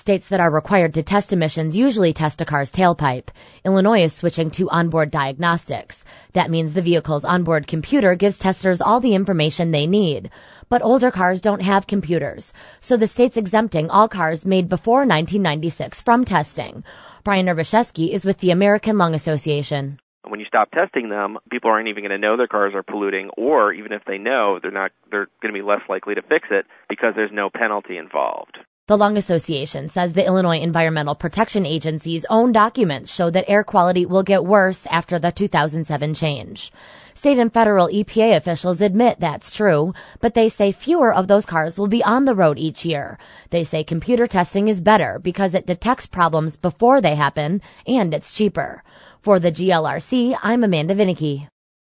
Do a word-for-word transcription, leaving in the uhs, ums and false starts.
States that are required to test emissions usually test a car's tailpipe. Illinois is switching to onboard diagnostics. That means the vehicle's onboard computer gives testers all the information they need. But older cars don't have computers, so the state's exempting all cars made before nineteen ninety-six from testing. Brian Ervashevsky is with the American Lung Association. When you stop testing them, people aren't even going to know their cars are polluting, or even if they know, they're not. They're going to be less likely to fix it because there's no penalty involved. The Lung Association says the Illinois Environmental Protection Agency's own documents show that air quality will get worse after the two thousand seven change. State and federal E P A officials admit that's true, but they say fewer of those cars will be on the road each year. They say computer testing is better because it detects problems before they happen, and it's cheaper. For the G L R C, I'm Amanda Vinicky.